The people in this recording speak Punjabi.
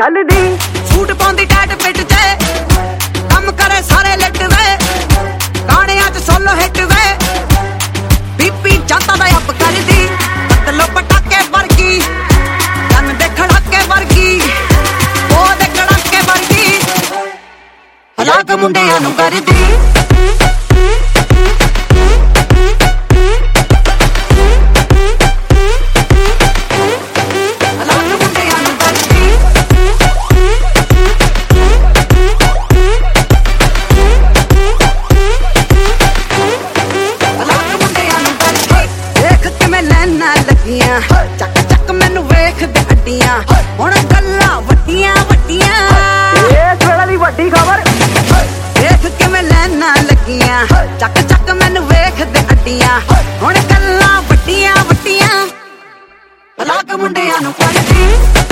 ਚੱਲਦੀ ਸੂਟ ਪਾਉਂਦੀ ਟੈਟ ਫਿੱਟ ਤੇ ਕੰਮ ਕਰੇ ਸਾਰੇ ਲਿਟ ਵੇ ਗਾਣਿਆਂ 'ਚ ਸੋਲੋ ਹਿੱਟ ਵੇ ਬੀਪੀ ਜਾਂਦਾ ਦਾ ਅੱਪ ਕਰਦੀ ਪਤਲੋ ਪਟਾਕੇ ਵਰਗੀ ਕੰਨ ਦੇ ਖੜਾਕੇ ਵਰਗੀ ਉਹ ਦੇ ਕੜਾਕੇ ਵਰਗੀ ਹਲਾਕ ਮੁੰਡਿਆਂ ਨੂੰ ਕਰਦੀ ਚੱਕ ਚੱਕ ਮੈਨੂੰ ਵੇਖਦੇ ਅੱਡੀਆਂ ਹੁਣ ਗੱਲਾਂ ਵੱਡੀਆਂ ਵੱਡੀਆਂ ਇਸ ਵੇਲੇ ਦੀ ਵੱਡੀ ਖਬਰ ਦੇਖ ਕਿਵੇਂ ਲੈਣਾ ਲੱਗੀਆਂ ਚੱਕ ਚੱਕ ਮੈਨੂੰ ਵੇਖਦੇ ਅੱਡੀਆਂ ਹੁਣ ਗੱਲਾਂ ਵੱਡੀਆਂ ਵੱਡੀਆਂ ਹਲਾਕ ਮੁੰਡਿਆਂ ਨੂੰ ਕਰਦੀ